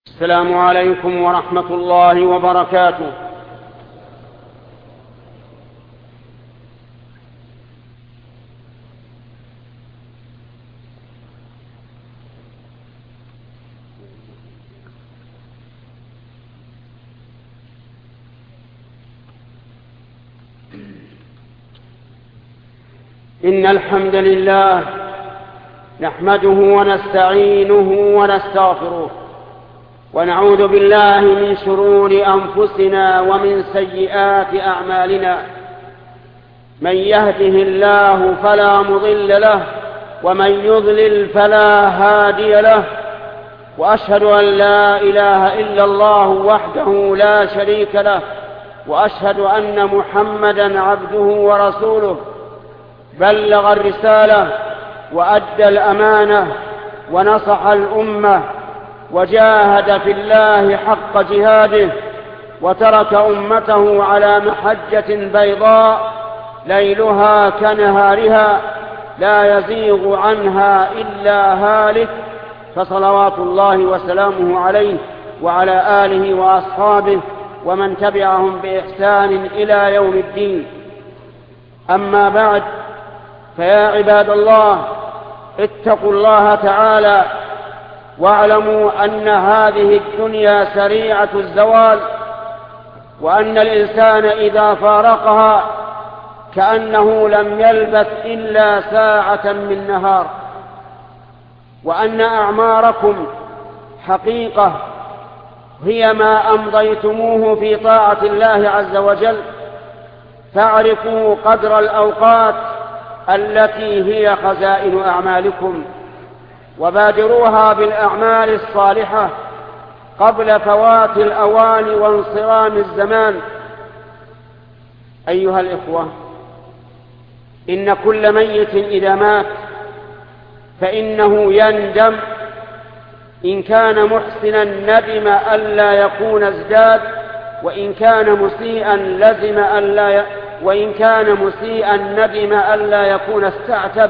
السلام عليكم ورحمة الله وبركاته. إن الحمد لله نحمده ونستعينه ونستغفره ونعوذ بالله من شرور أنفسنا ومن سيئات أعمالنا. من يهده الله فلا مضل له ومن يضلل فلا هادي له، وأشهد أن لا إله إلا الله وحده لا شريك له، وأشهد أن محمدًا عبده ورسوله. بلغ الرسالة وأدى الأمانة ونصح الأمة وجاهد في الله حق جهاده، وترك أمته على محجة بيضاء ليلها كنهارها لا يزيغ عنها إلا هالك، فصلوات الله وسلامه عليه وعلى آله وأصحابه ومن تبعهم بإحسان إلى يوم الدين. أما بعد، فيا عباد الله، اتقوا الله تعالى واعلموا أن هذه الدنيا سريعة الزوال، وأن الإنسان إذا فارقها كأنه لم يلبث إلا ساعة من نهار، وأن أعماركم حقيقة هي ما أمضيتموه في طاعة الله عز وجل. فاعرفوا قدر الأوقات التي هي خزائن أعمالكم، وبادروها بالأعمال الصالحة قبل فوات الأوان وانصرام الزمان. أيها الإخوة، إن كل ميت إذا مات فإنه يندم. إن كان محسنا ندم ألا يكون ازداد، وإن كان مسيئا ندم ألا يكون استعتب.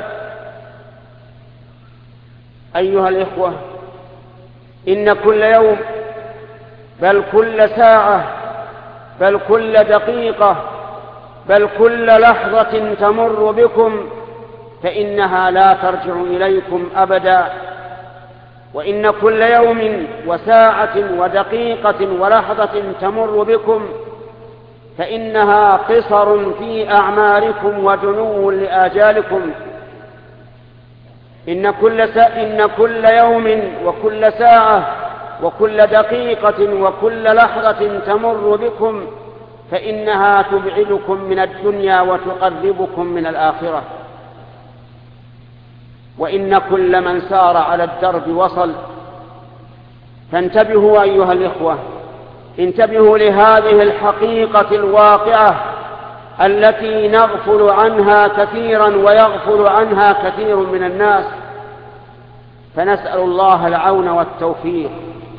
أيها الإخوة، إن كل يوم بل كل ساعة بل كل دقيقة بل كل لحظة تمر بكم فإنها لا ترجع إليكم أبدا. وإن كل يوم وساعة ودقيقة ولحظة تمر بكم فإنها قصر في أعماركم ودنو لآجالكم. إن كل يوم وكل ساعة وكل دقيقة وكل لحظة تمر بكم فإنها تبعدكم من الدنيا وتقربكم من الآخرة. وإن كل من سار على الدرب وصل. فانتبهوا أيها الإخوة، انتبهوا لهذه الحقيقة الواقعة التي نغفل عنها كثيرا ويغفل عنها كثير من الناس، فنسأل الله العون والتوفيق.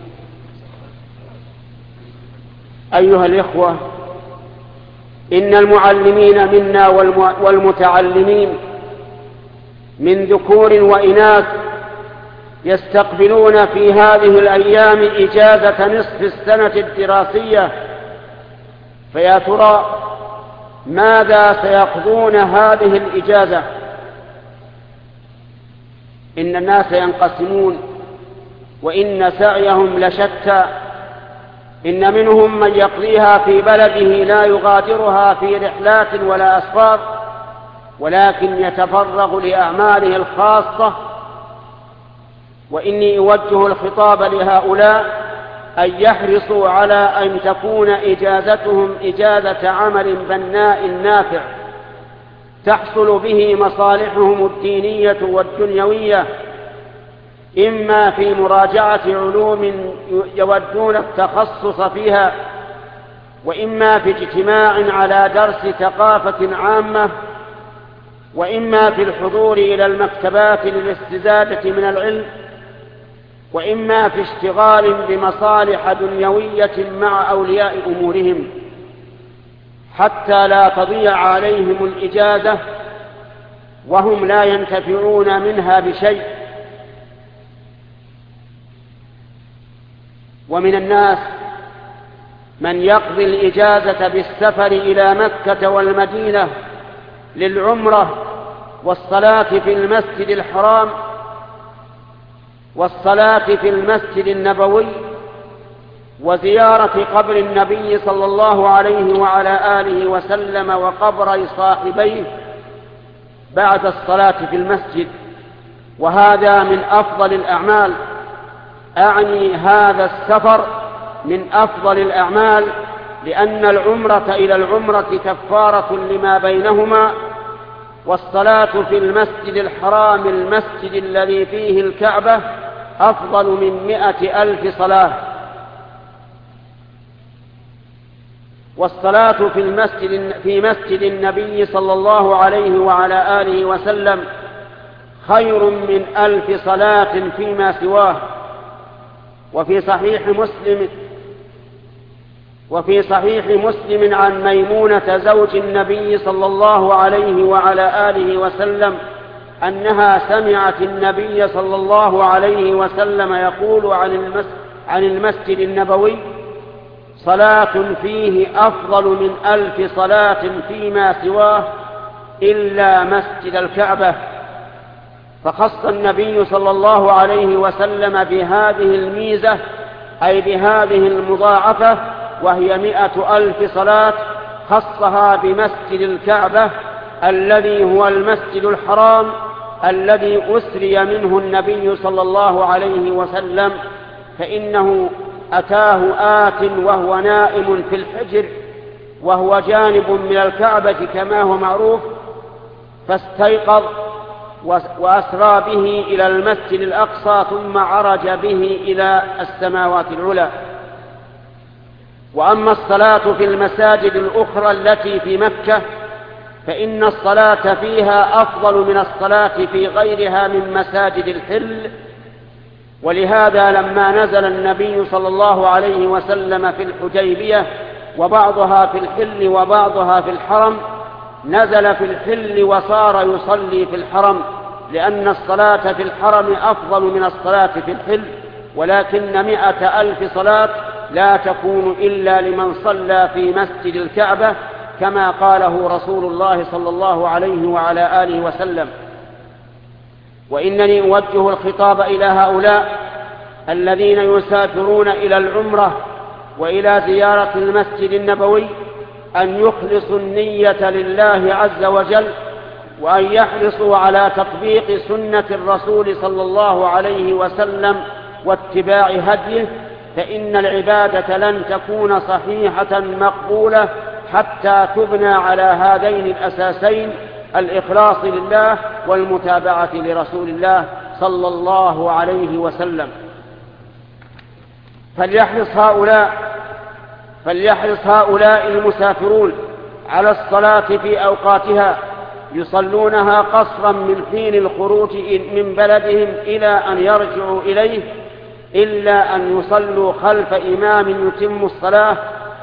أيها الإخوة، إن المعلمين منا والمتعلمين من ذكور وإناث يستقبلون في هذه الأيام إجازة نصف السنة الدراسية، فيا ترى ماذا سيقضون هذه الإجازة؟ إن الناس ينقسمون وإن سعيهم لشتى. إن منهم من يقضيها في بلده لا يغادرها في رحلات ولا أسفار، ولكن يتفرغ لأعماله الخاصة. وإني أوجه الخطاب لهؤلاء أن يحرصوا على أن تكون إجازتهم إجازة عمل بناء نافع تحصل به مصالحهم الدينية والدنيوية، إما في مراجعة علوم يودون التخصص فيها، وإما في اجتماع على درس ثقافة عامة، وإما في الحضور إلى المكتبات للاستزادة من العلم، وإما في اشتغال بمصالح دنيوية مع أولياء أمورهم، حتى لا تضيع عليهم الإجازة وهم لا ينتفعون منها بشيء. ومن الناس من يقضي الإجازة بالسفر إلى مكة والمدينة للعمرة والصلاة في المسجد الحرام والصلاة في المسجد النبوي وزيارة قبر النبي صلى الله عليه وعلى آله وسلم وقبر صاحبيه بعد الصلاة في المسجد، وهذا من أفضل الأعمال. أعني هذا السفر من أفضل الأعمال، لأن العمرة إلى العمرة كفارة لما بينهما، والصلاة في المسجد الحرام المسجد الذي فيه الكعبة أفضل من 100,000 صلاة. والصلاة في مسجد النبي صلى الله عليه وعلى آله وسلم خير من 1000 صلاة فيما سواه. وفي صحيح مسلم عن ميمونة زوج النبي صلى الله عليه وعلى آله وسلم أنها سمعت النبي صلى الله عليه وسلم يقول عن المسجد النبوي: صلاة فيه أفضل من 1000 صلاة فيما سواه إلا مسجد الكعبة. فخص النبي صلى الله عليه وسلم بهذه الميزة، أي بهذه المضاعفة، وهي 100,000 صلاة، خصها بمسجد الكعبة الذي هو المسجد الحرام الذي أسري منه النبي صلى الله عليه وسلم، فإنه أتاه آت وهو نائم في الحجر وهو جانب من الكعبة كما هو معروف، فاستيقظ وأسرى به إلى المسجد الأقصى ثم عرج به إلى السماوات العلى. وأما الصلاة في المساجد الأخرى التي في مكة فإن الصلاة فيها أفضل من الصلاة في غيرها من مساجد الحل. ولهذا لما نزل النبي صلى الله عليه وسلم في الحديبية وبعضها في الحل وبعضها في الحرم، نزل في الحل وصار يصلي في الحرم، لأن الصلاة في الحرم أفضل من الصلاة في الحل، ولكن 100,000 صلاة لا تكون إلا لمن صلى في مسجد الكعبة كما قاله رسول الله صلى الله عليه وعلى آله وسلم. وإنني أوجه الخطاب إلى هؤلاء الذين يسافرون إلى العمرة وإلى زيارة المسجد النبوي أن يخلصوا النية لله عز وجل، وأن يحرصوا على تطبيق سنة الرسول صلى الله عليه وسلم واتباع هديه، فإن العبادة لن تكون صحيحة مقبولة حتى تبنى على هذين الأساسين: الإخلاص لله والمتابعة لرسول الله صلى الله عليه وسلم. فليحرص هؤلاء المسافرون على الصلاة في أوقاتها، يصلونها قصرا من حين الخروج من بلدهم إلى أن يرجعوا إليه، إلا أن يصلوا خلف إمام يتم الصلاة،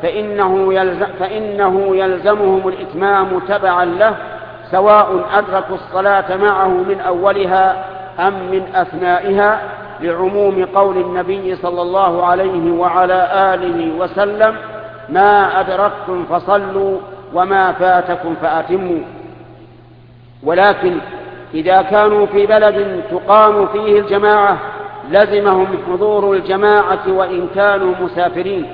فإنه يلزمهم الإتمام تبعا له، سواء أدركوا الصلاة معه من أولها أم من أثنائها، لعموم قول النبي صلى الله عليه وعلى آله وسلم: ما أدركتم فصلوا وما فاتكم فأتموا. ولكن إذا كانوا في بلد تقام فيه الجماعة لزمهم حضور الجماعة وإن كانوا مسافرين.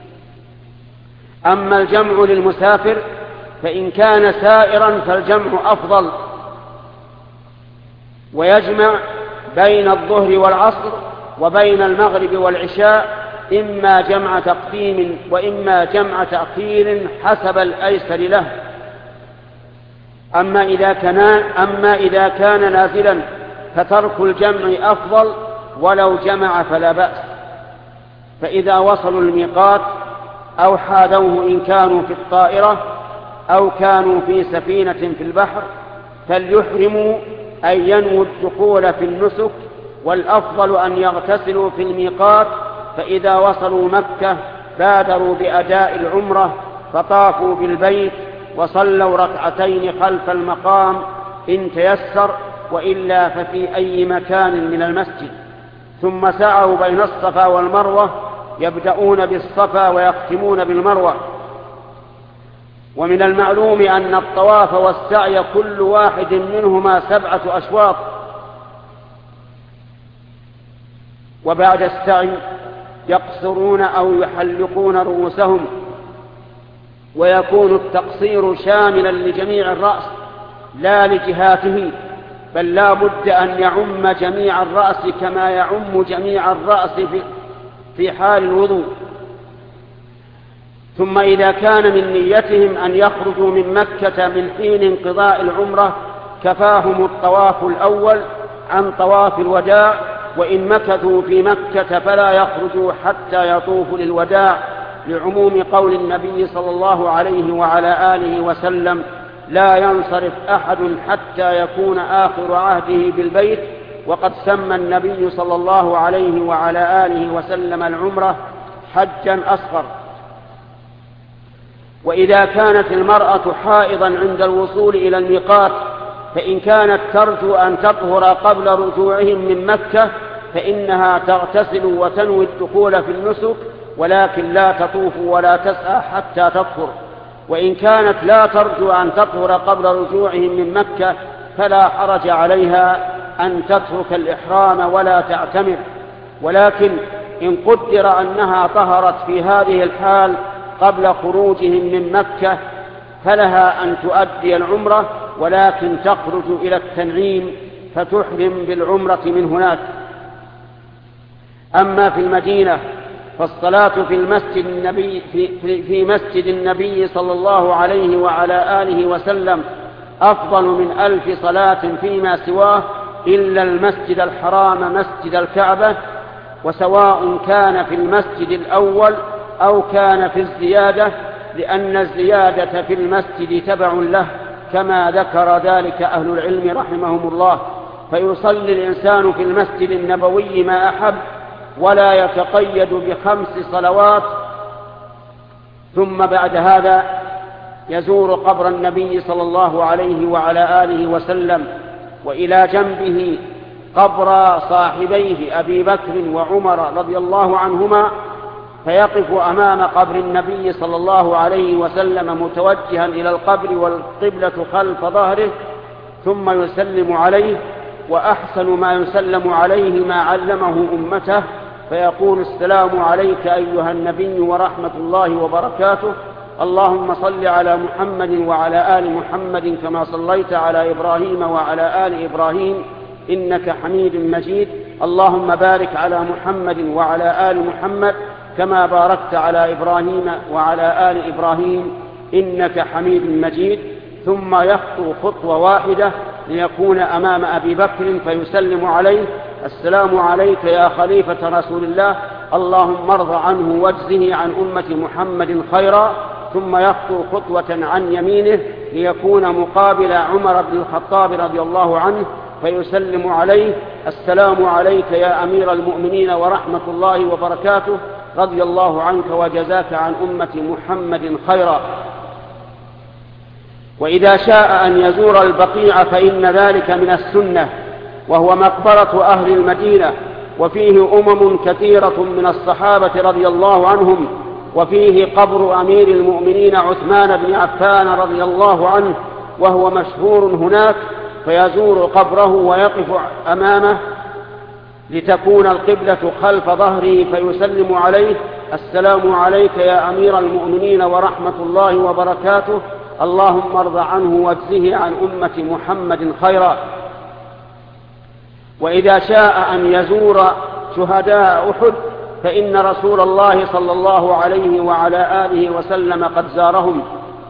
أما الجمع للمسافر فإن كان سائرا فالجمع أفضل، ويجمع بين الظهر والعصر وبين المغرب والعشاء، إما جمع تقديم وإما جمع تأخير حسب الأيسر له. أما إذا كان نازلا فترك الجمع أفضل، ولو جمع فلا بأس. فإذا وصلوا الميقات أو حاذوه إن كانوا في الطائرة أو كانوا في سفينة في البحر فليحرموا، أي ينووا الدخول في النسك، والأفضل أن يغتسلوا في الميقات. فإذا وصلوا مكة بادروا بأداء العمرة فطافوا بالبيت وصلوا ركعتين خلف المقام إن تيسر، وإلا ففي أي مكان من المسجد، ثم سعوا بين الصفا والمروة يبدأون بالصفا ويختمون بالمروة. ومن المعلوم أن الطواف والسعي كل واحد منهما 7 أشواط، وبعد السعي يقصرون أو يحلقون رؤوسهم، ويكون التقصير شاملا لجميع الرأس لا لجهاته، بل لا بد أن يعم جميع الرأس كما يعم جميع الرأس في حال الوضوء. ثم إذا كان من نيتهم أن يخرجوا من مكة من حين انقضاء العمرة كفاهم الطواف الأول عن طواف الوداع، وإن مكثوا في مكة فلا يخرجوا حتى يطوفوا للوداع، لعموم قول النبي صلى الله عليه وعلى آله وسلم: لا ينصرف أحد حتى يكون آخر عهده بالبيت. وقد سمى النبي صلى الله عليه وعلى آله وسلم العمرة حجا أصغر. وإذا كانت المرأة حائضا عند الوصول إلى الميقات، فإن كانت ترجو أن تطهر قبل رجوعهم من مكة فإنها تغتسل وتنوي الدخول في النسك، ولكن لا تطوف ولا تسعى حتى تطهر. وإن كانت لا ترجو أن تطهر قبل رجوعهم من مكة فلا حرج عليها أن تترك الإحرام ولا تعتمر، ولكن إن قدر أنها طهرت في هذه الحال قبل خروجهم من مكة فلها أن تؤدي العمرة، ولكن تخرج إلى التنعيم فتحرم بالعمرة من هناك. أما في المدينة فالصلاة في مسجد النبي صلى الله عليه وعلى آله وسلم أفضل من 1000 صلاة فيما سواه إلا المسجد الحرام مسجد الكعبة، وسواء كان في المسجد الأول أو كان في الزيادة، لأن الزيادة في المسجد تبع له كما ذكر ذلك أهل العلم رحمهم الله. فيصلي الإنسان في المسجد النبوي ما أحب ولا يتقيد ب5 صلوات، ثم بعد هذا يزور قبر النبي صلى الله عليه وعلى آله وسلم، وإلى جنبه قبر صاحبيه أبي بكر وعمر رضي الله عنهما، فيقف أمام قبر النبي صلى الله عليه وسلم متوجها إلى القبر والقبلة خلف ظهره، ثم يسلم عليه، وأحسن ما يسلم عليه ما علمه أمته، فيقول: السلام عليك أيها النبي ورحمة الله وبركاته، اللهم صل على محمد وعلى آل محمد كما صليت على إبراهيم وعلى آل إبراهيم إنك حميد مجيد، اللهم بارك على محمد وعلى آل محمد كما باركت على إبراهيم وعلى آل إبراهيم إنك حميد مجيد. ثم يخطو خطوة واحدة ليكون أمام أبي بكر فيسلم عليه: السلام عليك يا خليفة رسول الله، اللهم ارض عنه واجزه عن أمة محمد خيرا. ثم يخطو خطوة عن يمينه ليكون مقابل عمر بن الخطاب رضي الله عنه فيسلم عليه: السلام عليك يا أمير المؤمنين ورحمة الله وبركاته، رضي الله عنك وجزاك عن أمة محمد خيرا. وإذا شاء أن يزور البقيع فإن ذلك من السنة، وهو مقبرة أهل المدينة، وفيه أمم كثيرة من الصحابة رضي الله عنهم، وفيه قبر أمير المؤمنين عثمان بن عفان رضي الله عنه وهو مشهور هناك، فيزور قبره ويقف أمامه لتكون القبلة خلف ظهره فيسلم عليه: السلام عليك يا أمير المؤمنين ورحمة الله وبركاته، اللهم ارض عنه واجزه عن أمة محمد خيرا. وإذا شاء أن يزور شهداء أحد فإن رسول الله صلى الله عليه وعلى آله وسلم قد زارهم،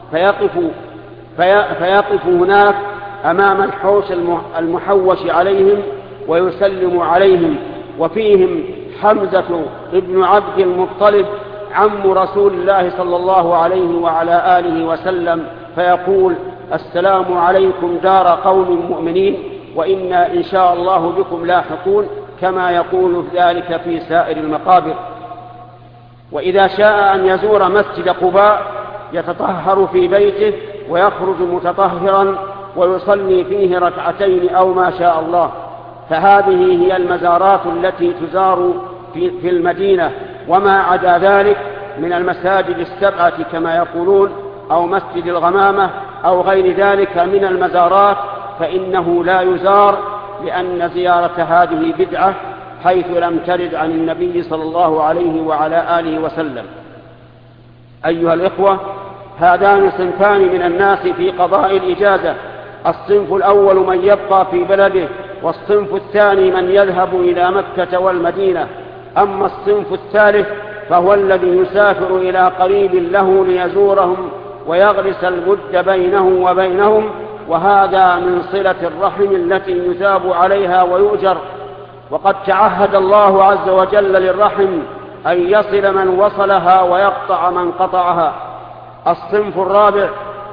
فيقف هناك أمام الحوش المحوش عليهم ويسلم عليهم، وفيهم حمزة ابن عبد المطلب عم رسول الله صلى الله عليه وعلى آله وسلم، فيقول: السلام عليكم دار قوم مؤمنين وإنا إن شاء الله بكم لاحقون، كما يقول ذلك في سائر المقابر. وإذا شاء أن يزور مسجد قباء يتطهر في بيته ويخرج متطهرا ويصلي فيه 2 أو ما شاء الله، فهذه هي المزارات التي تزار في المدينة، وما عدا ذلك من المساجد السبعة كما يقولون أو مسجد الغمامة أو غير ذلك من المزارات فإنه لا يزار، لأن زيارة هذه بدعة حيث لم ترد عن النبي صلى الله عليه وعلى آله وسلم. أيها الإخوة، هذان صنفان من الناس في قضاء الإجازة: الصنف الأول من يبقى في بلده، والصنف الثاني من يذهب إلى مكة والمدينة. أما الصنف الثالث فهو الذي يسافر إلى قريب له ليزورهم ويغرس الود بينه وبينهم، وهذا من صلة الرحم التي يثاب عليها ويؤجر. وقد تعهد الله عز وجل للرحم أن يصل من وصلها ويقطع من قطعها. الصنف الرابع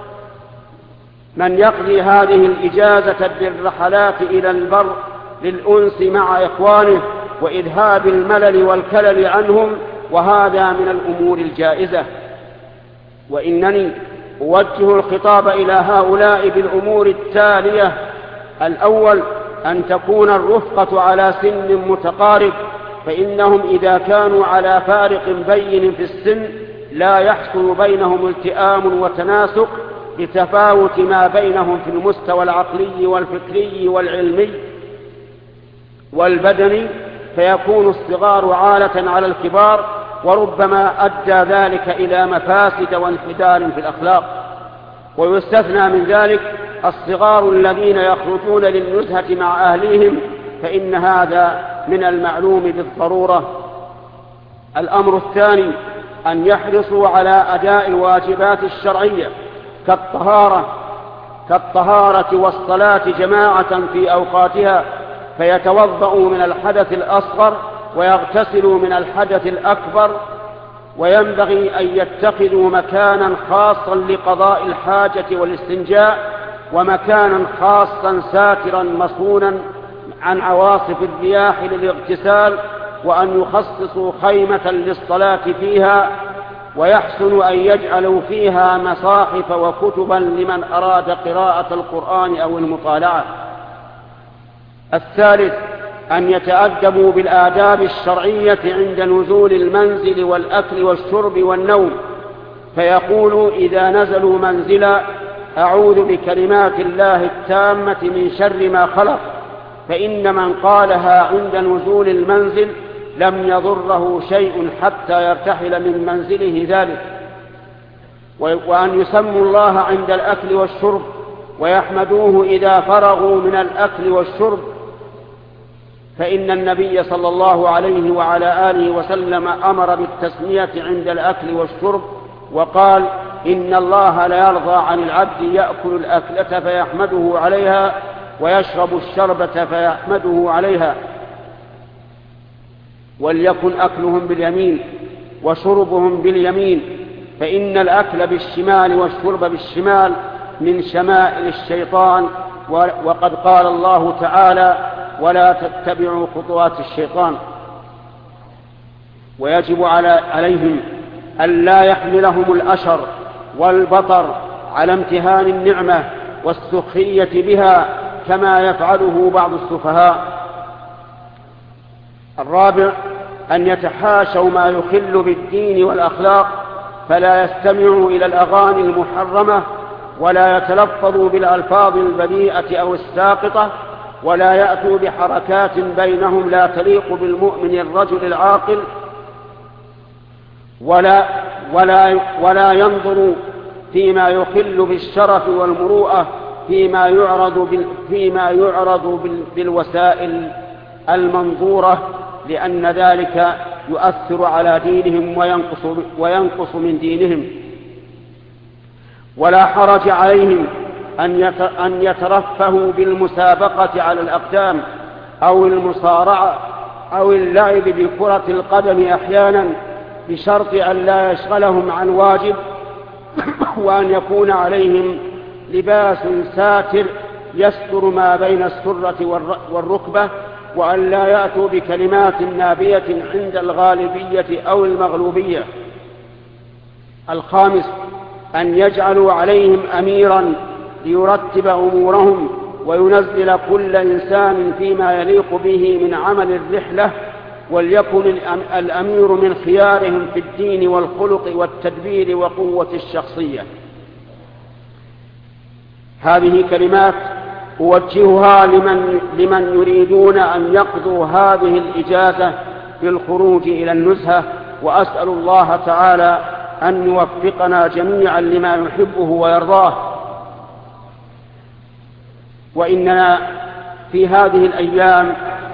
من يقضي هذه الإجازة بالرحلات إلى البر للأنس مع إخوانه وإذهاب الملل والكلل عنهم، وهذا من الأمور الجائزة. وإنني أوجه الخطاب إلى هؤلاء بالأمور التالية: الأول أن تكون الرفقة على سن متقارب، فإنهم إذا كانوا على فارق بين في السن لا يحصل بينهم التئام وتناسق بتفاوت ما بينهم في المستوى العقلي والفكري والعلمي والبدني، فيكون الصغار عالة على الكبار، وربما أدى ذلك إلى مفاسد وانحدار في الأخلاق. ويستثنى من ذلك الصغار الذين يخرجون للنزهة مع أهليهم، فإن هذا من المعلوم بالضرورة. الأمر الثاني أن يحرصوا على أداء الواجبات الشرعية كالطهارة والصلاة جماعة في أوقاتها، فيتوضأوا من الحدث الأصغر ويغتسلوا من الحدث الأكبر. وينبغي أن يتخذوا مكانا خاصا لقضاء الحاجة والاستنجاء، ومكانا خاصا ساترا مصونا عن عواصف الرياح للاغتسال، وأن يخصصوا خيمة للصلاة فيها، ويحسن أن يجعلوا فيها مصاحف وكتبا لمن أراد قراءة القرآن أو المطالعة. الثالث أن يتأدبوا بالآداب الشرعية عند نزول المنزل والأكل والشرب والنوم، فيقولوا إذا نزلوا منزلا: أعوذ بكلمات الله التامة من شر ما خلق، فإن من قالها عند نزول المنزل لم يضره شيء حتى يرتحل من منزله ذلك. وأن يسموا الله عند الأكل والشرب ويحمدوه إذا فرغوا من الأكل والشرب، فإن النبي صلى الله عليه وعلى آله وسلم أمر بالتسمية عند الأكل والشرب، وقال: إن الله لا يرضى عن العبد يأكل الأكلة فيحمده عليها ويشرب الشربة فيحمده عليها. وليكن أكلهم باليمين وشربهم باليمين، فإن الأكل بالشمال والشرب بالشمال من شمائل الشيطان، وقد قال الله تعالى: ولا تتبعوا خطوات الشيطان. ويجب عليهم ألا يحملهم الأشر والبطر على امتهان النعمة والسخرية بها كما يفعله بعض السفهاء. الرابع أن يتحاشوا ما يخل بالدين والأخلاق، فلا يستمعوا إلى الأغاني المحرمة، ولا يتلفظوا بالألفاظ البذيئة أو الساقطة، ولا يأتوا بحركات بينهم لا تليق بالمؤمن الرجل العاقل، ولا ينظروا فيما يخل بالشرف والمروءة فيما يعرض بالوسائل المنظورة، لأن ذلك يؤثر على دينهم وينقص من دينهم. ولا حرج عليهم أن يترفهوا بالمسابقة على الأقدام أو المصارعة أو اللعب بكرة القدم أحيانا، بشرط أن لا يشغلهم عن واجب، وأن يكون عليهم لباس ساتر يستر ما بين السرة والركبة، وأن لا يأتوا بكلمات نابية عند الغالبية أو المغلوبية. الخامس أن يجعلوا عليهم أميرا ليرتب أمورهم وينزل كل إنسان فيما يليق به من عمل الرحلة، وليكن الأمير من خيارهم في الدين والخلق والتدبير وقوة الشخصية. هذه كلمات أوجهها لمن يريدون أن يقضوا هذه الإجازة بالخروج إلى النزهة، وأسأل الله تعالى أن يوفقنا جميعا لما يحبه ويرضاه. وإننا في هذه الأيام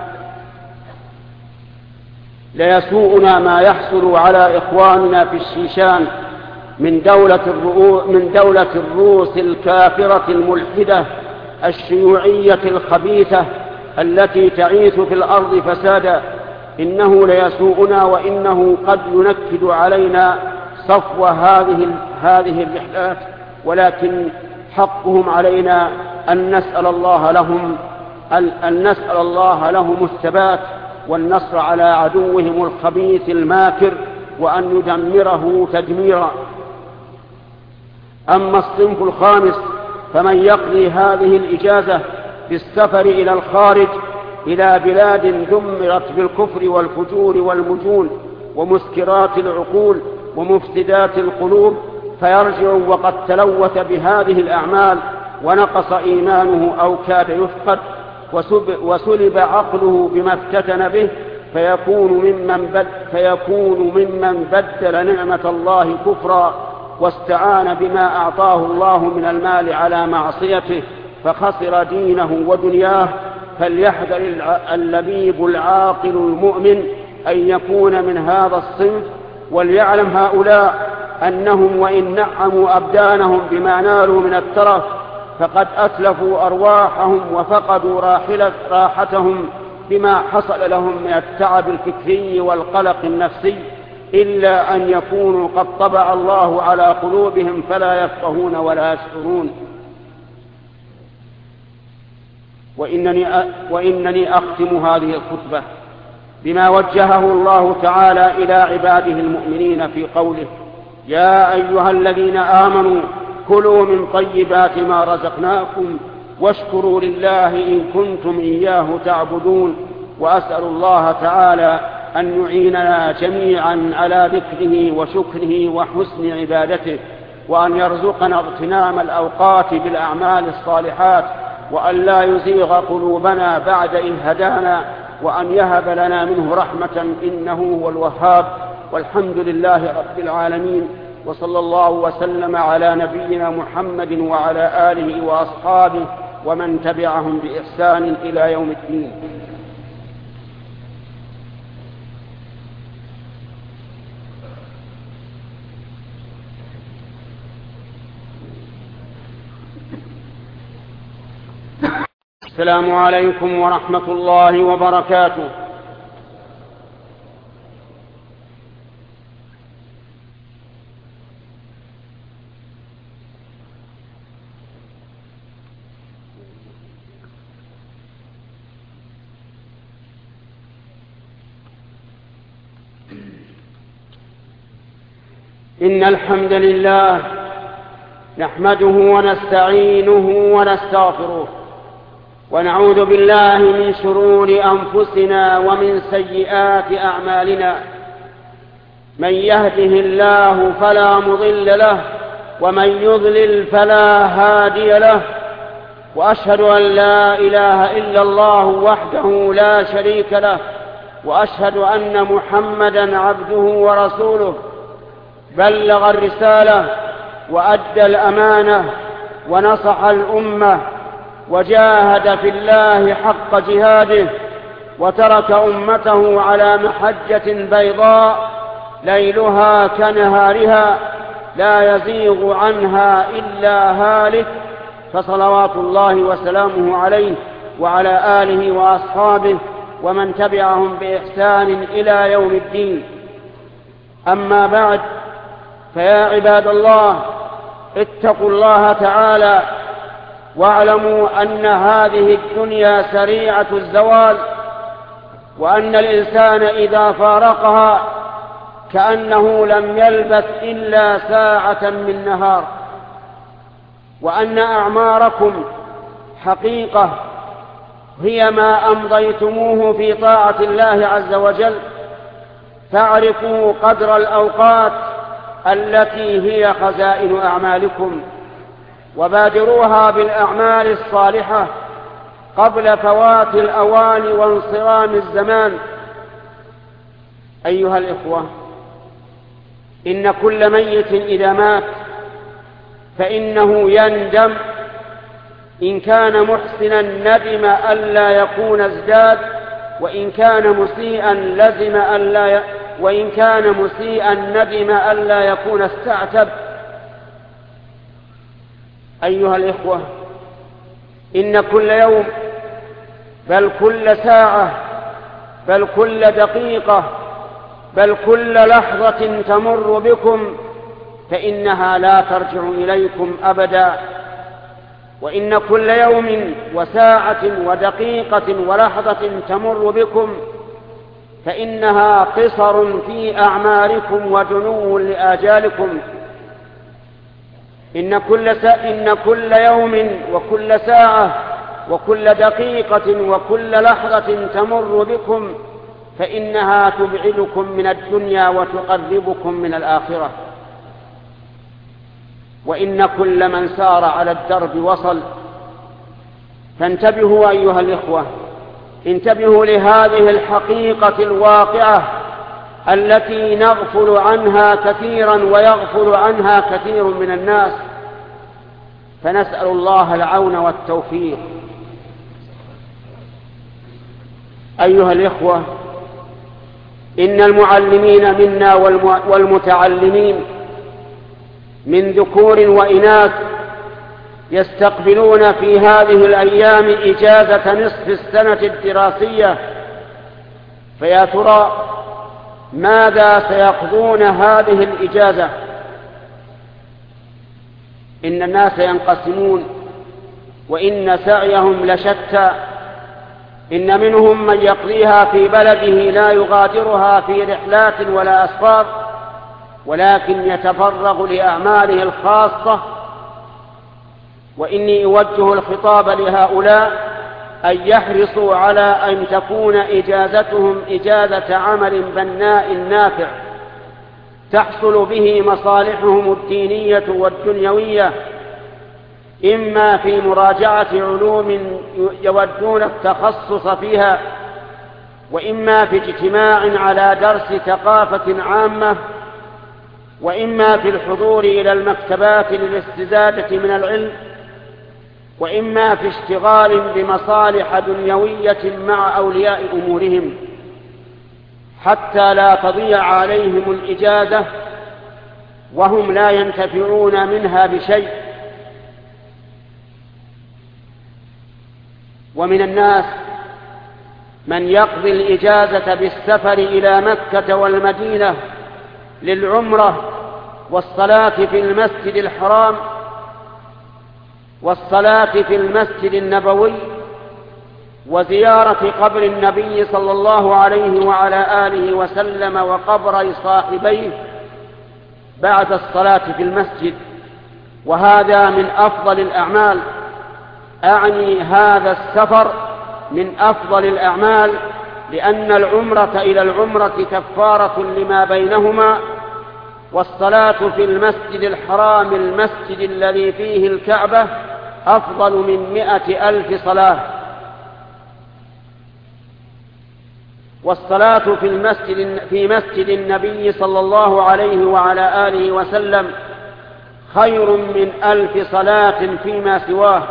ليسوءنا ما يحصل على إخواننا في الشيشان من دولة الروس الكافرة الملحدة الشيوعية الخبيثة التي تعيث في الأرض فسادا. إنه ليسوءنا، وإنه قد ينكد علينا صفو هذه الرحلات، ولكن حقهم علينا أن نسأل الله لهم الثبات والنصر على عدوهم الخبيث الماكر، وأن يدمره تدميرا. أما الصنف الخامس فمن يقضي هذه الإجازة بالسفر إلى الخارج إلى بلاد دمرت بالكفر والفجور والمجون ومسكرات العقول ومفسدات القلوب، فيرجع وقد تلوث بهذه الأعمال ونقص إيمانه أو كاد يفقد وسلب عقله بما افتتن به، فيكون ممن بدل نعمة الله كفرا واستعان بما أعطاه الله من المال على معصيته فخسر دينه ودنياه. فليحذر اللبيب العاقل المؤمن أن يكون من هذا الصنف، وليعلم هؤلاء أنهم وإن نعموا أبدانهم بما نالوا من الترف فقد أتلفوا أرواحهم وفقدوا راحتهم بما حصل لهم من التعب الفكري والقلق النفسي، إلا أن يكونوا قد طبع الله على قلوبهم فلا يفقهون ولا يشعرون. وإنني أختم هذه الخطبة بما وجهه الله تعالى إلى عباده المؤمنين في قوله: يا أيها الذين آمنوا كلوا من طيبات ما رزقناكم واشكروا لله إن كنتم إياه تعبدون. وأسأل الله تعالى أن يعيننا جميعا على ذكره وشكره وحسن عبادته، وأن يرزقنا اغتنام الأوقات بالأعمال الصالحات، وأن لا يزيغ قلوبنا بعد إذ هدانا، وأن يهب لنا منه رحمة إنه هو الوهاب. والحمد لله رب العالمين، وصلى الله وسلم على نبينا محمد وعلى آله وأصحابه ومن تبعهم بإحسان إلى يوم الدين. السلام عليكم ورحمة الله وبركاته. إن الحمد لله نحمده ونستعينه ونستغفره، ونعوذ بالله من شرور أنفسنا ومن سيئات أعمالنا. من يهده الله فلا مضل له، ومن يضلل فلا هادي له. وأشهد أن لا إله إلا الله وحده لا شريك له، وأشهد أن محمدًا عبده ورسوله. بلغ الرسالة وأدى الأمانة ونصح الأمة وجاهد في الله حق جهاده، وترك أمته على محجة بيضاء ليلها كنهارها لا يزيغ عنها إلا هالك، فصلوات الله وسلامه عليه وعلى آله وأصحابه ومن تبعهم بإحسان إلى يوم الدين. أما بعد، فيا عباد الله، اتقوا الله تعالى واعلموا أن هذه الدنيا سريعة الزوال، وأن الإنسان إذا فارقها كأنه لم يلبث إلا ساعة من نهار، وأن أعماركم حقيقة هي ما أمضيتموه في طاعة الله عز وجل، فاعرفوا قدر الأوقات التي هي خزائن أعمالكم، وبادروها بالأعمال الصالحة قبل فوات الأوان وانصرام الزمان. أيها الإخوة، إن كل ميت إذا مات فإنه يندم، إن كان محسنا ندم ألا يكون ازداد، وإن كان مسيئا ندم ألا يكون استعتب. أيها الإخوة، إن كل يوم بل كل ساعة بل كل دقيقة بل كل لحظة تمر بكم فإنها لا ترجع إليكم أبدا، وإن كل يوم وساعة ودقيقة ولحظة تمر بكم فإنها قصر في أعماركم ودنو لآجالكم. إن كل يوم وكل ساعة وكل دقيقة وكل لحظة تمر بكم فإنها تبعدكم من الدنيا وتقربكم من الآخرة. وإن كل من سار على الدرب وصل. فانتبهوا أيها الإخوة، انتبهوا لهذه الحقيقة الواقعة التي نغفل عنها كثيرا ويغفل عنها كثير من الناس، فنسأل الله العون والتوفيق. أيها الإخوة، إن المعلمين منا والمتعلمين من ذكور وإناث يستقبلون في هذه الأيام إجازة نصف السنة الدراسية، فيا ترى ماذا سيقضون هذه الإجازة؟ إن الناس ينقسمون وإن سعيهم لشتى. إن منهم من يقضيها في بلده لا يغادرها في رحلات ولا أسفار، ولكن يتفرغ لأعماله الخاصة. وإني أوجه الخطاب لهؤلاء أن يحرصوا على أن تكون إجازتهم إجازة عمل بناء نافع تحصل به مصالحهم الدينية والدنيوية، إما في مراجعة علوم يودون التخصص فيها، وإما في اجتماع على درس ثقافة عامة، وإما في الحضور إلى المكتبات للاستزادة من العلم، وإما في اشتغال بمصالح دنيوية مع أولياء أمورهم، حتى لا تضيع عليهم الإجازة وهم لا ينتفعون منها بشيء. ومن الناس من يقضي الإجازة بالسفر إلى مكة والمدينة للعمرة والصلاة في المسجد الحرام والصلاة في المسجد النبوي وزيارة قبر النبي صلى الله عليه وعلى آله وسلم وقبر صاحبيه بعد الصلاة في المسجد، وهذا من أفضل الأعمال. أعني هذا السفر من أفضل الأعمال، لأن العمرة إلى العمرة كفارة لما بينهما، والصلاة في المسجد الحرام المسجد الذي فيه الكعبة أفضل من 100,000 صلاة. والصلاة في مسجد النبي صلى الله عليه وعلى آله وسلم خير من 1000 صلاة فيما سواه.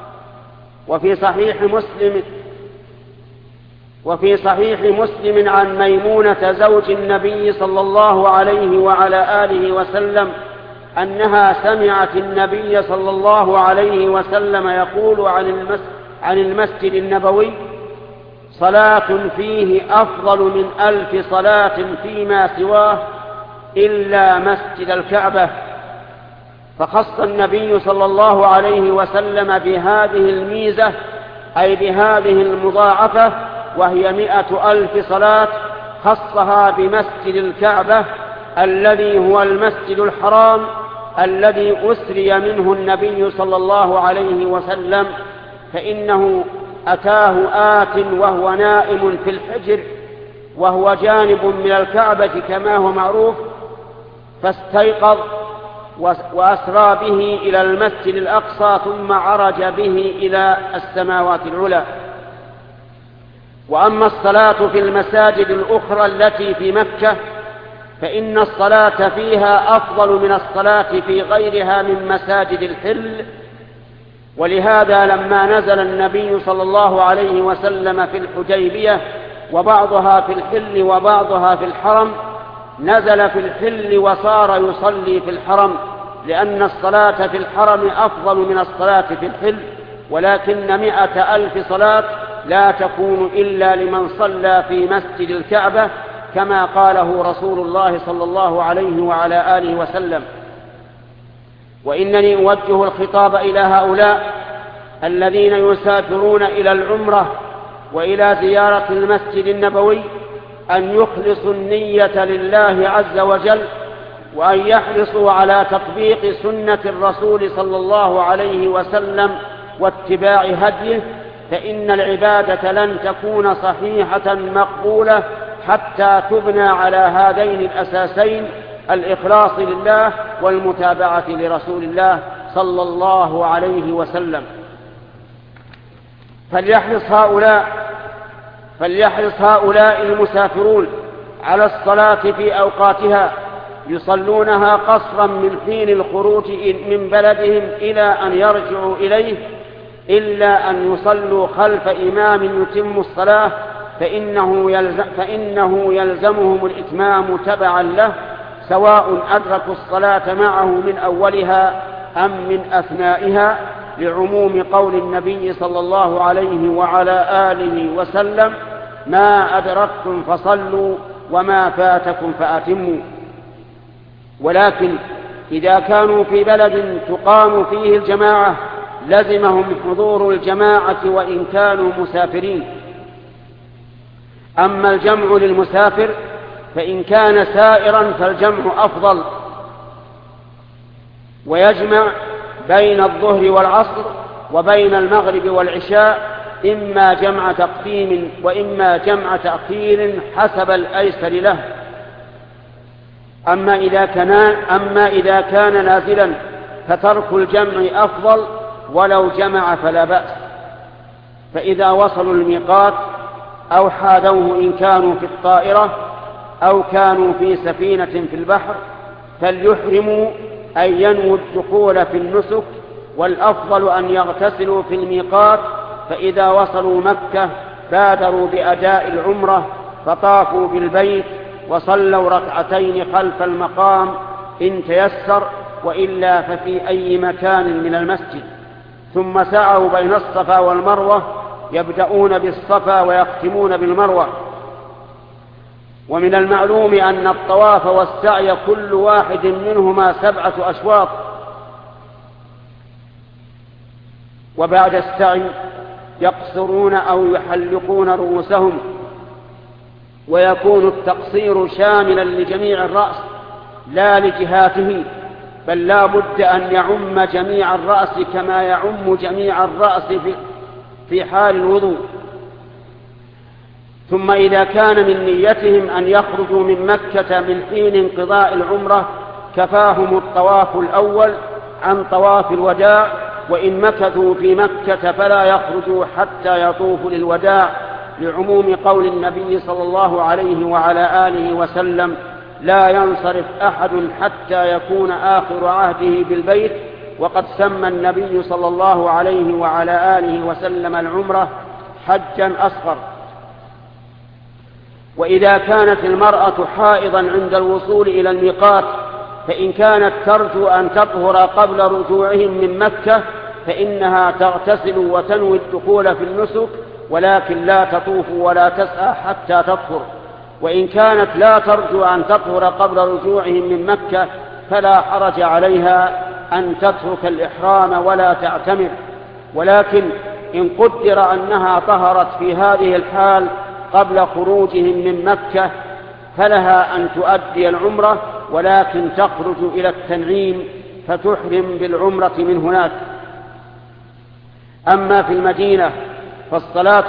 وفي صحيح مسلم عن ميمونة زوج النبي صلى الله عليه وعلى آله وسلم أنها سمعت النبي صلى الله عليه وسلم يقول عن المسجد النبوي: صلاة فيه أفضل من 1000 صلاة فيما سواه إلا مسجد الكعبة. فخص النبي صلى الله عليه وسلم بهذه الميزة، أي بهذه المضاعفة، وهي 100,000 صلاة، خصها بمسجد الكعبة الذي هو المسجد الحرام الذي أسري منه النبي صلى الله عليه وسلم، فإنه أتاه آت وهو نائم في الحجر وهو جانب من الكعبة كما هو معروف، فاستيقظ وأسرى به إلى المسجد الأقصى ثم عرج به إلى السماوات العلى. وأما الصلاة في المساجد الأخرى التي في مكة فإن الصلاة فيها أفضل من الصلاة في غيرها من مساجد الحل. ولهذا لما نزل النبي صلى الله عليه وسلم في الحديبية وبعضها في الحل وبعضها في الحرم، نزل في الحل وصار يصلي في الحرم، لأن الصلاة في الحرم أفضل من الصلاة في الحل، ولكن 100,000 صلاة لا تكون إلا لمن صلى في مسجد الكعبة كما قاله رسول الله صلى الله عليه وعلى آله وسلم. وإنني أوجه الخطاب إلى هؤلاء الذين يسافرون إلى العمرة وإلى زيارة المسجد النبوي أن يخلصوا النية لله عز وجل، وأن يحرصوا على تطبيق سنة الرسول صلى الله عليه وسلم واتباع هديه، فإن العبادة لن تكون صحيحة مقبولة حتى تبنى على هذين الأساسين: الإخلاص لله والمتابعة لرسول الله صلى الله عليه وسلم. فليحرص هؤلاء المسافرون على الصلاة في أوقاتها، يصلونها قصرا من حين الخروج من بلدهم إلى أن يرجعوا إليه، إلا أن يصلوا خلف إمام يتم الصلاة فإنه يلزمهم الإتمام تبعا له، سواء أدركوا الصلاة معه من أولها أم من أثنائها، لعموم قول النبي صلى الله عليه وعلى آله وسلم: ما أدركتم فصلوا وما فاتكم فأتموا. ولكن إذا كانوا في بلد تقام فيه الجماعة لزمهم حضور الجماعة وإن كانوا مسافرين. أما الجمع للمسافر فإن كان سائرا فالجمع أفضل، ويجمع بين الظهر والعصر وبين المغرب والعشاء، إما جمع تقديم وإما جمع تأخير حسب الأيسر له. أما إذا كان نازلا فترك الجمع أفضل ولو جمع فلا بأس. فإذا وصلوا الميقات أو حادوه إن كانوا في الطائرة أو كانوا في سفينة في البحر فليحرموا أن ينووا الدخول في النسك، والأفضل أن يغتسلوا في الميقات. فإذا وصلوا مكة بادروا بأداء العمرة فطافوا بالبيت وصلوا ركعتين خلف المقام إن تيسر، وإلا ففي أي مكان من المسجد، ثم سعوا بين الصفا والمروة، يبدأون بالصفا ويختمون بالمروة. ومن المعلوم أن الطواف والسعي كل واحد منهما 7 أشواط، وبعد السعي يقصرون أو يحلقون رؤوسهم، ويكون التقصير شاملا لجميع الرأس لا لجهاته، بل لا بد أن يعم جميع الرأس كما يعم جميع الرأس في حال الوضوء. ثم إذا كان من نيتهم أن يخرجوا من مكة من حين انقضاء العمرة كفاهم الطواف الأول عن طواف الوداع، وإن مكثوا في مكة فلا يخرجوا حتى يطوفوا للوداع، لعموم قول النبي صلى الله عليه وعلى آله وسلم: لا ينصرف أحد حتى يكون آخر عهده بالبيت. وقد سمى النبي صلى الله عليه وعلى آله وسلم العمرة حجا أصغر. وإذا كانت المرأة حائضا عند الوصول إلى الميقات فإن كانت ترجو أن تطهر قبل رجوعهم من مكة فإنها تغتسل وتنوي الدخول في النسك، ولكن لا تطوف ولا تسعى حتى تطهر. وإن كانت لا ترجو أن تطهر قبل رجوعهم من مكة فلا حرج عليها أن تترك الإحرام ولا تعتمر، ولكن إن قدر أنها طهرت في هذه الحال قبل خروجهم من مكة فلها أن تؤدي العمرة، ولكن تخرج إلى التنعيم فتحرم بالعمرة من هناك. أما في المدينة فالصلاة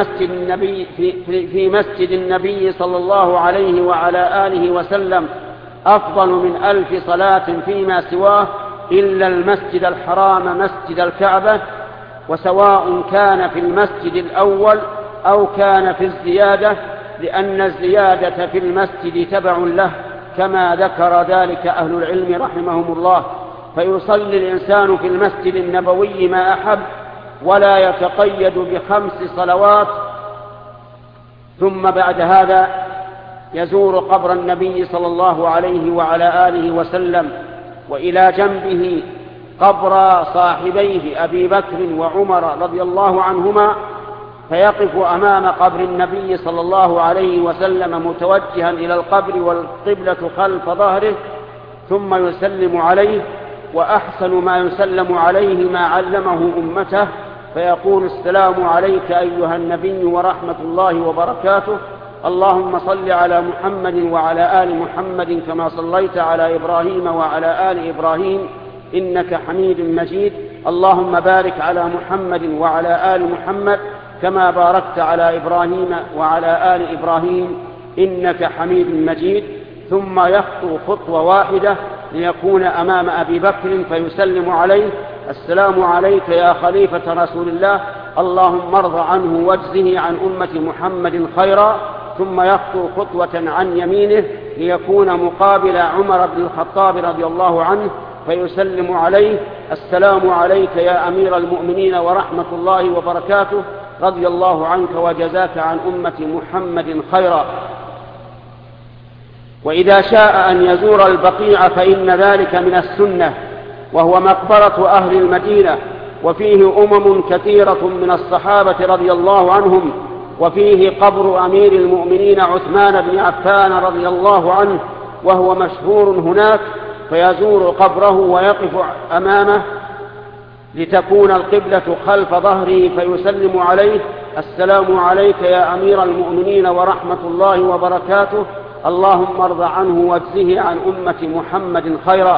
في مسجد النبي صلى الله عليه وعلى آله وسلم أفضل من 1000 صلاة فيما سواه إلا المسجد الحرام مسجد الكعبة، وسواء كان في المسجد الأول أو كان في الزيادة، لأن الزيادة في المسجد تبع له كما ذكر ذلك أهل العلم رحمهم الله. فيصلي الإنسان في المسجد النبوي ما أحب ولا يتقيد ب5 صلوات، ثم بعد هذا يزور قبر النبي صلى الله عليه وعلى آله وسلم، وإلى جنبه قبر صاحبيه أبي بكر وعمر رضي الله عنهما، فيقف أمام قبر النبي صلى الله عليه وسلم متوجها إلى القبر والقبلة خلف ظهره، ثم يسلم عليه، وأحسن ما يسلم عليه ما علمه أمته، فيقول: السلام عليك أيها النبي ورحمة الله وبركاته، اللهم صل على محمد وعلى آل محمد كما صليت على إبراهيم وعلى آل إبراهيم إنك حميد مجيد، اللهم بارك على محمد وعلى آل محمد كما باركت على إبراهيم وعلى آل إبراهيم إنك حميد مجيد. ثم يخطو خطوة واحدة ليكون أمام أبي بكر فيسلم عليه: السلام عليك يا خليفة رسول الله، اللهم ارض عنه واجزه عن أمة محمد خيرا. ثم يخطو خطوة عن يمينه ليكون مقابل عمر بن الخطاب رضي الله عنه فيسلم عليه: السلام عليك يا أمير المؤمنين ورحمة الله وبركاته، رضي الله عنك وجزاك عن أمة محمد خيرا. وإذا شاء أن يزور البقيع فإن ذلك من السنة، وهو مقبرة أهل المدينة، وفيه أمم كثيرة من الصحابة رضي الله عنهم، وفيه قبر أمير المؤمنين عثمان بن عفان رضي الله عنه، وهو مشهور هناك، فيزور قبره ويقف أمامه لتكون القبلة خلف ظهره فيسلم عليه: السلام عليك يا أمير المؤمنين ورحمة الله وبركاته، اللهم ارض عنه واجزه عن أمة محمد خيرا.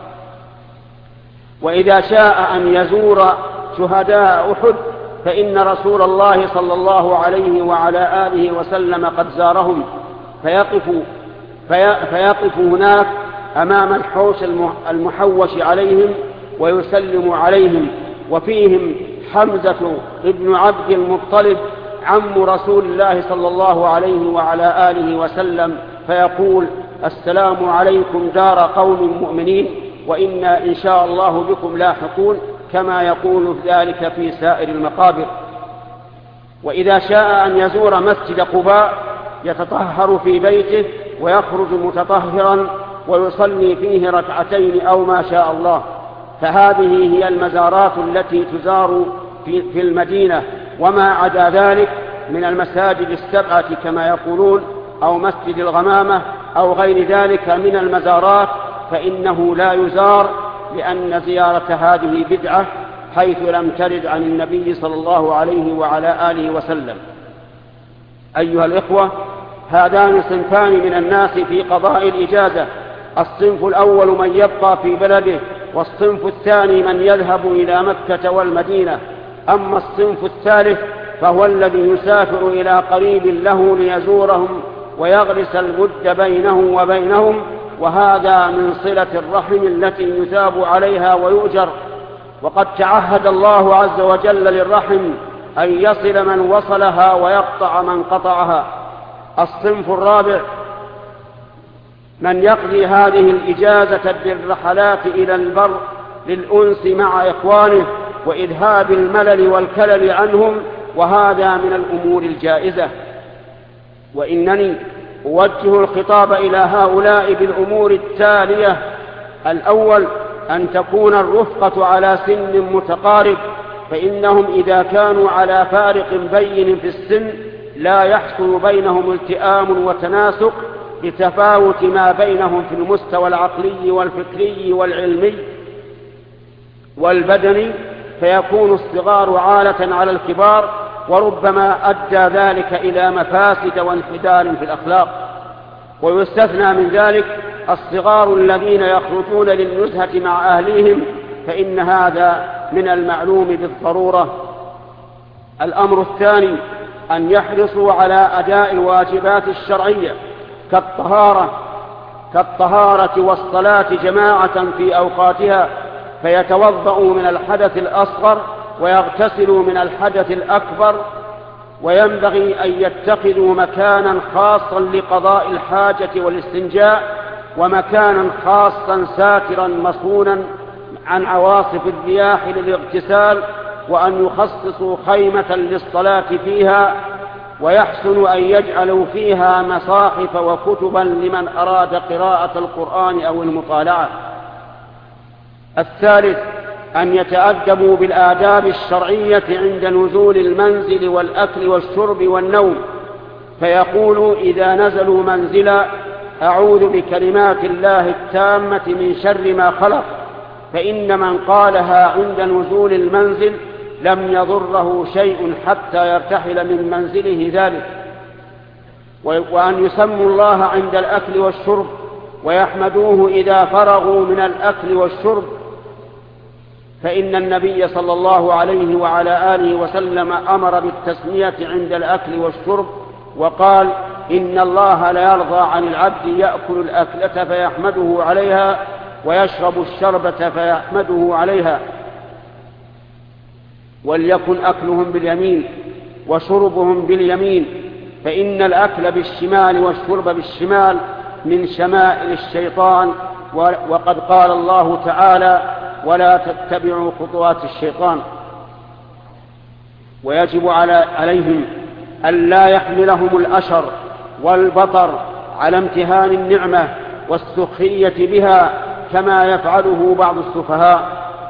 وإذا شاء أن يزور شهداء أحد فإن رسول الله صلى الله عليه وعلى آله وسلم قد زارهم، فيقف هناك أمام الحوش المحوش عليهم ويسلم عليهم، وفيهم حمزة ابن عبد المطلب عم رسول الله صلى الله عليه وعلى آله وسلم، فيقول: السلام عليكم دار قوم مؤمنين، وإنا إن شاء الله بكم لاحقون، كما يقول ذلك في سائر المقابر. وإذا شاء أن يزور مسجد قباء يتطهر في بيته ويخرج متطهرا ويصلي فيه ركعتين أو ما شاء الله. فهذه هي المزارات التي تزار في المدينة، وما عدا ذلك من المساجد السبعة كما يقولون، أو مسجد الغمامة أو غير ذلك من المزارات، فإنه لا يزار، لأن زيارة هذه بدعة حيث لم ترد عن النبي صلى الله عليه وعلى آله وسلم. أيها الإخوة، هذان صنفان من الناس في قضاء الإجازة: الصنف الأول من يبقى في بلده، والصنف الثاني من يذهب إلى مكة والمدينة. أما الصنف الثالث فهو الذي يسافر إلى قريب له ليزورهم ويغرس الود بينه وبينهم، وهذا من صلة الرحم التي يثاب عليها ويؤجر. وقد تعهد الله عز وجل للرحم أن يصل من وصلها ويقطع من قطعها. الصنف الرابع من يقضي هذه الإجازة بالرحلات إلى البر للأنس مع إخوانه وإذهاب الملل والكلل عنهم، وهذا من الأمور الجائزة. وإنني أوجه الخطاب إلى هؤلاء بالأمور التالية: الأول أن تكون الرفقة على سن متقارب، فإنهم إذا كانوا على فارق بين في السن لا يحصل بينهم التئام وتناسق لتفاوت ما بينهم في المستوى العقلي والفكري والعلمي والبدني، فيكون الصغار عالة على الكبار، وربما أدى ذلك إلى مفاسد وانحدار في الأخلاق. ويستثنى من ذلك الصغار الذين يخرجون للنزهة مع أهليهم، فإن هذا من المعلوم بالضرورة. الأمر الثاني أن يحرصوا على أداء الواجبات الشرعية كالطهارة والصلاة جماعة في أوقاتها، فيتوضأوا من الحدث الأصغر ويغتسلوا من الحدث الأكبر. وينبغي أن يتخذوا مكانا خاصا لقضاء الحاجة والاستنجاء، ومكانا خاصا ساترا مصونا عن عواصف الرياح للاغتسال، وأن يخصصوا خيمة للصلاة فيها، ويحسن أن يجعلوا فيها مصاحف وكتبا لمن أراد قراءة القرآن أو المطالعة. الثالث أن يتأدبوا بالآداب الشرعية عند نزول المنزل والأكل والشرب والنوم، فيقولوا إذا نزلوا منزلا: أعوذ بكلمات الله التامة من شر ما خلق، فإن من قالها عند نزول المنزل لم يضره شيء حتى يرتحل من منزله ذلك. وأن يسموا الله عند الأكل والشرب ويحمدوه إذا فرغوا من الأكل والشرب، فإن النبي صلى الله عليه وعلى آله وسلم أمر بالتسمية عند الأكل والشرب، وقال: إن الله لا يرضى عن العبد يأكل الأكلة فيحمده عليها ويشرب الشربة فيحمده عليها. وليكن أكلهم باليمين وشربهم باليمين، فإن الأكل بالشمال والشرب بالشمال من شمائل الشيطان، وقد قال الله تعالى: ولا تتبعوا خطوات الشيطان. ويجب عليهم ألا يحملهم الأشر والبطر على امتهان النعمة والسخرية بها كما يفعله بعض السفهاء.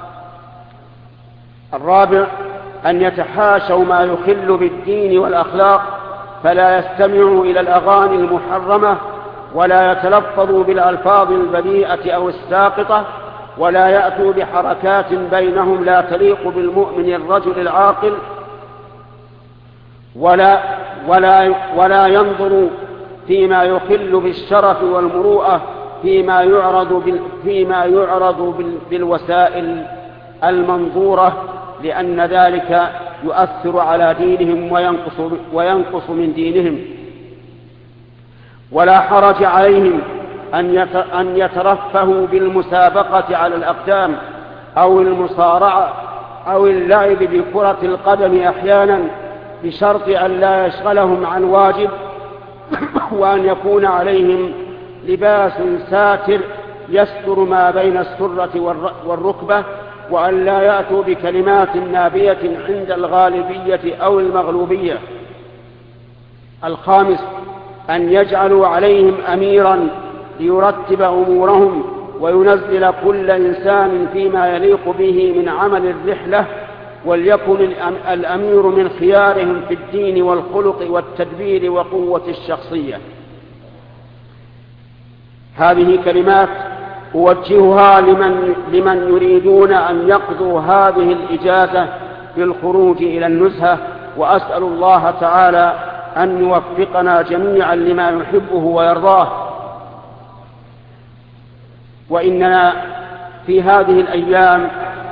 الرابع أن يتحاشوا ما يخل بالدين والأخلاق، فلا يستمعوا إلى الأغاني المحرمة، ولا يتلفظوا بالألفاظ البذيئة أو الساقطة، ولا يأتوا بحركات بينهم لا تليق بالمؤمن الرجل العاقل، ولا ينظروا فيما يخل بالشرف والمروءة فيما يعرض بالوسائل المنظورة، لأن ذلك يؤثر على دينهم وينقص من دينهم. ولا حرج عليهم أن يترفهوا بالمسابقة على الأقدام أو المصارعة أو اللعب بكرة القدم أحيانا، بشرط أن لا يشغلهم عن واجب، وأن يكون عليهم لباس ساتر يستر ما بين السرة والركبة، وأن لا يأتوا بكلمات نابية عند الغالبية أو المغلوبية. الخامس أن يجعلوا عليهم أميرا ليرتب أمورهم وينزل كل إنسان فيما يليق به من عمل الرحلة، وليكن الأمير من خيارهم في الدين والخلق والتدبير وقوة الشخصية. هذه كلمات أوجهها لمن يريدون أن يقضوا هذه الإجازة بالخروج إلى النزهة، وأسأل الله تعالى أن يوفقنا جميعا لما يحبه ويرضاه. وإننا في هذه الأيام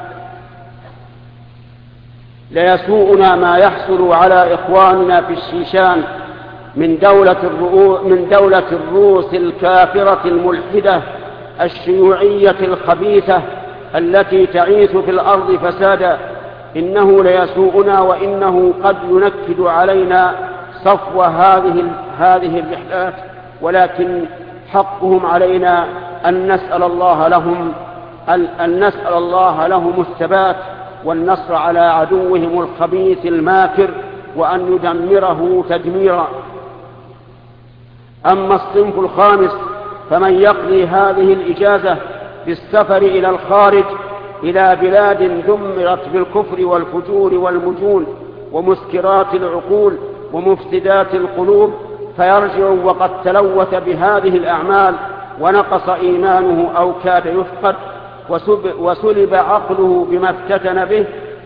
ليسوءنا ما يحصل على إخواننا في الشيشان من دولة الروس الكافرة الملحدة الشيوعية الخبيثة التي تعيث في الأرض فسادا. إنه ليسوءنا، وإنه قد ينكد علينا صفو هذه الرحلات، ولكن حقهم علينا أن نسأل الله لهم الثبات والنصر على عدوهم الخبيث الماكر، وأن ندمره تدميرا. أما الصنف الخامس فمن يقضي هذه الإجازة بالسفر إلى الخارج إلى بلاد دمرت بالكفر والفجور والمجون ومسكرات العقول ومفسدات القلوب، فيرجع وقد تلوث بهذه الأعمال ونقص إيمانه أو كاد يفقد وسلب عقله بما افتتن به،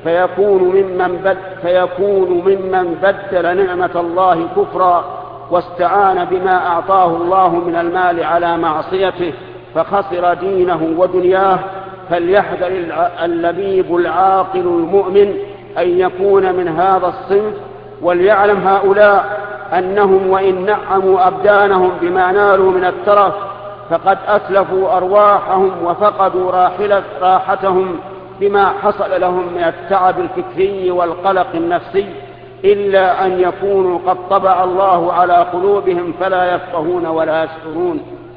فيكون ممن بدل نعمة الله كفرا واستعان بما أعطاه الله من المال على معصيته، فخسر دينه ودنياه. فليحذر اللبيب العاقل المؤمن أن يكون من هذا الصنف. وليعلم هؤلاء أنهم وإن نعموا أبدانهم بما نالوا من الترف فقد أتلفوا أرواحهم وفقدوا راحتهم بما حصل لهم من التعب الفكري والقلق النفسي، إلا أن يكونوا قد طبع الله على قلوبهم فلا يفقهون ولا يشعرون.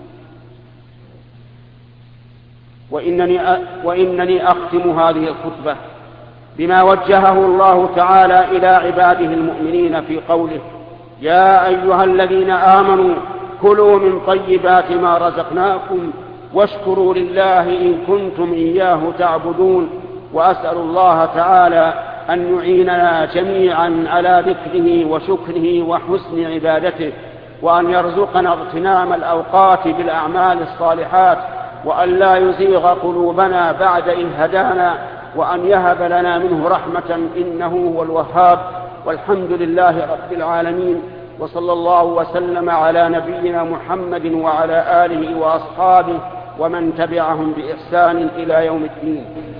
وإنني أختم هذه الخطبة بما وجهه الله تعالى إلى عباده المؤمنين في قوله: يا أيها الذين آمنوا كلوا من طيبات ما رزقناكم واشكروا لله إن كنتم إياه تعبدون. وأسأل الله تعالى أن يعيننا جميعا على ذكره وشكره وحسن عبادته، وأن يرزقنا اغتنام الأوقات بالأعمال الصالحات، وأن لا يزيغ قلوبنا بعد إذ هدانا، وأن يهب لنا منه رحمة إنه هو الوهاب. والحمد لله رب العالمين، وصلى الله وسلم على نبينا محمد وعلى آله وأصحابه ومن تبعهم بإحسان إلى يوم الدين.